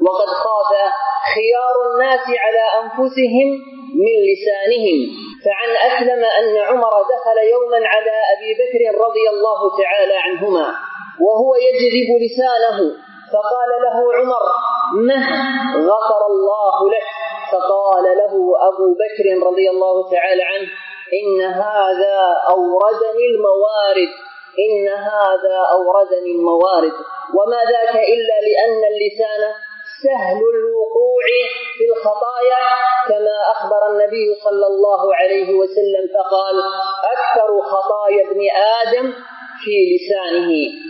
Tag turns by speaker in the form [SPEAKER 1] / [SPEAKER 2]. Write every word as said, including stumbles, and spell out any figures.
[SPEAKER 1] وقد خاف خيار الناس على أنفسهم من لسانهم. فعن أسلم أن عمر دخل يوما على أبي بكر رضي الله تعالى عنهما وهو يجذب لسانه، فقال له عمر: مه، غفر الله لك. فقال له أبو بكر رضي الله تعالى عنه: إن هذا أوردني الموارد إن هذا أوردني الموارد وما ذاك إلا لأن اللسان سهل الوقوع في الخطايا، كما أخبر النبي صلى الله عليه وسلم فقال: أكثر خطايا ابن آدم في لسانه.